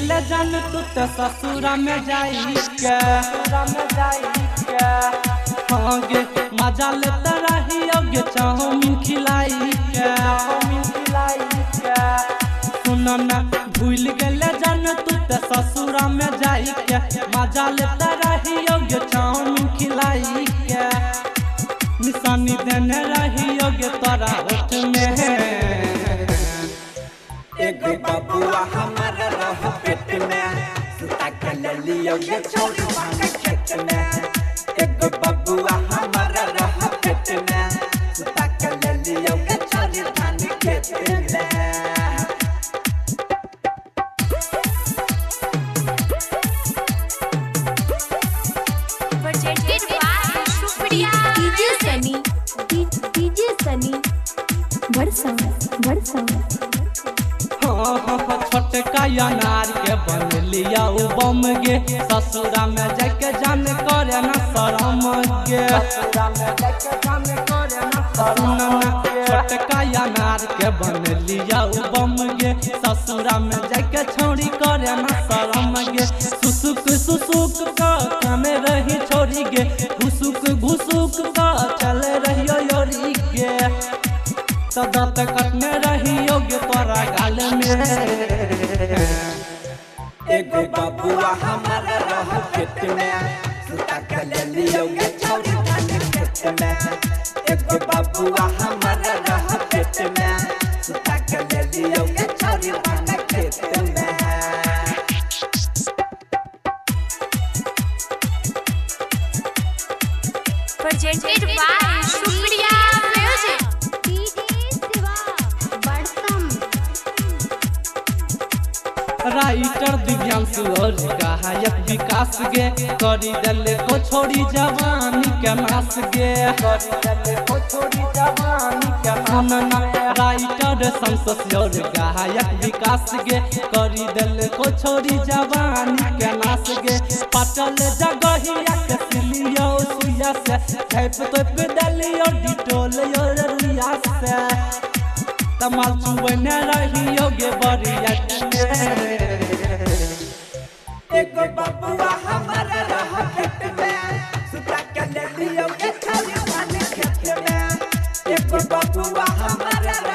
गले जान तू तो ससुरा में जाई के हाँ गे मजा लेता रही गे चाउमीन खिलाई के सुनो ना भूल गले जान तू तो ससुरा में जाई के मजा लेता रही गे चाउमीन खिलाई के निशानी देने रही गे तोरा होठ में एक बबुआ हमारा रह पेट में सुता के ले लियो ये छोरी वाला खेत में एक बबुआ हमारा रह पेट में सुता के ले लियो ये छोरी धान खेत में डीजे सनी वर्षा छोटका अनार के बन लिया बम गे ससुरा में जाके जान करे न शरम गे छोटका अनार के बन लिया बम गे ससुरा में जाके छोड़ी करे न शरम गे सुसुक का कमे रही छोड़ी गे घुसुक का चले रहियो योरी गे दांत कटने रही गे तोरा गाल में एक बबुआ हमारा रह पेट में सुता के ले लियो ये छोरी धान खेत में एक बबुआ हमारा रह पेट में सुता के ले लियो ये छोरी धान खेत में presented by Supriya Music writer Divyanshu और गायक विकास गे करी दले को छोड़ी जवानी के नास गे राइटर संतोष और गायक विकास गे करी दले को छोड़ी जवानी के नास गे पटल जगहिया के सिलियो सुइया से धैप तो दलियो डिटोल और रुइया से तमाल चुबने रही गे बरिया एक बबुआ हमारा रह पेट में सुता के ले लियो ये छोरी धान खेत में एक बबुआ हमारा